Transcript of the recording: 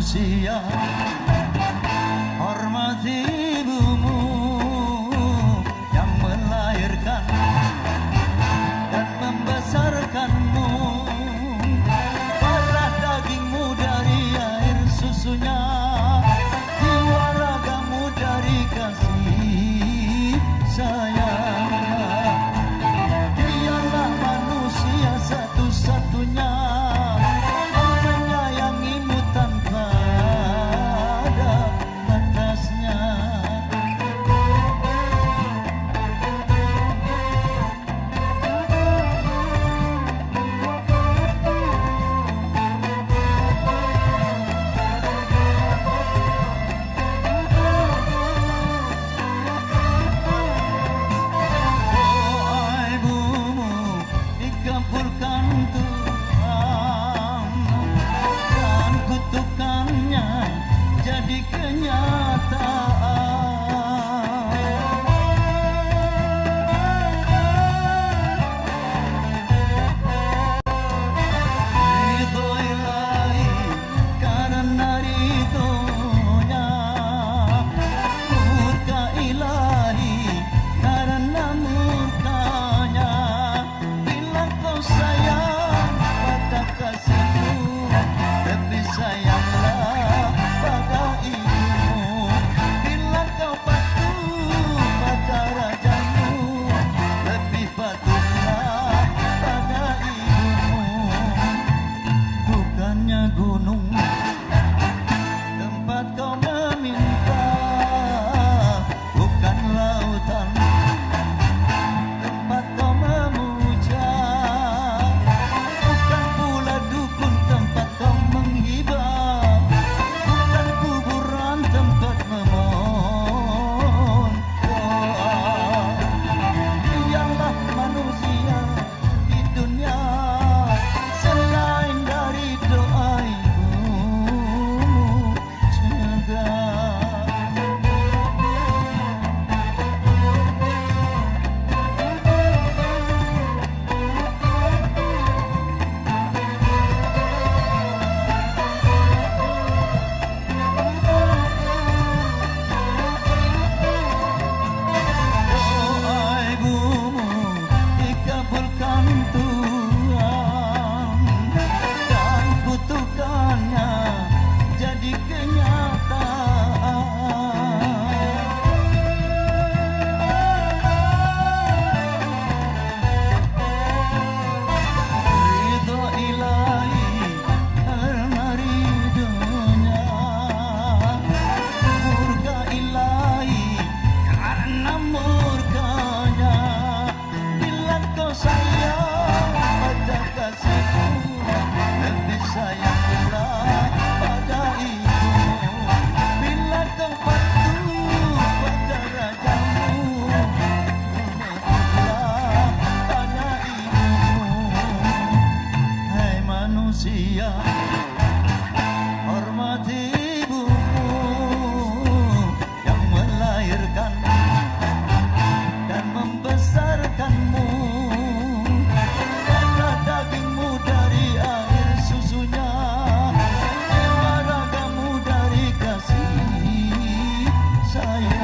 manusia, hormati ibumu yang melahirkan dan membesarkanmu. Darah dagingmu dari air susunya, jiwa ragamu dari kasih sayang. Dialah manusia satu-satunya yang menyayangimu tanpa ada batasnya. Dikabulkan Tuhan dan kutukannya jadi kenyataan. Ridho ilahi karena ridhonya, murka ilahi karena murkanya. Sayang pada kasihmu, lebih sayanglah pada ibumu. Bila kau patuh pada rajamu, lebih patuhlah pada ibumu. Bukannya gunung tempat kau meminta, bukan lautan tempat kau memuja, bukan pula dukun tempat kau menghibah, bukan kuburan tempat memohon doa. Dialah manusia di dunia selain dari doa ibumu juga. Dikabulkan Tuhan dan kutukannya jadi kenyataan. Ridho ilahi karena ridhonya, murka ilahi karena murkanya. Bila kau sayang pada kasihmu, lebih sayanglah pada ibumu. Bila kau patuh pada rajamu, hormatilah pada ibumu. Hai manusia, hormati ibumu yang melahirkan dan membesarkanmu. Darah dagingmu dari air susunya, jiwa ragamu dari kasih sayang.